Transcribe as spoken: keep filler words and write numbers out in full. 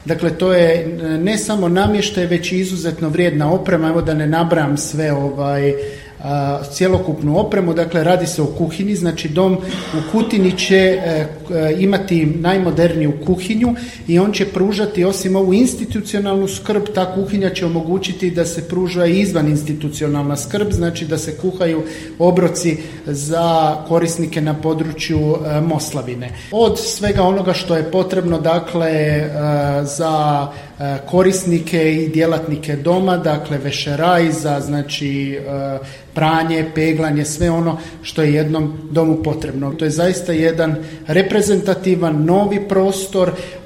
Dakle, to je ne samo namještaj, već i izuzetno vrijedna oprema. Evo da ne nabrajam sve ovaj a, cjelokupnu opremu. Dakle, radi se o kuhinji. Znači, dom u Kutini će e, imati najmoderniju kuhinju i on će pružati, osim ovu institucionalnu skrb, ta kuhinja će omogućiti da se pruža i izvan institucionalna skrb, znači da se kuhaju obroci za korisnike na području e, Moslavine. Od svega onoga što je potrebno, dakle, e, za e, korisnike i djelatnike doma, dakle vešeraj za, znači, e, pranje, peglanje, sve ono što je jednom domu potrebno. To je zaista jedan reprezentativan novi prostor.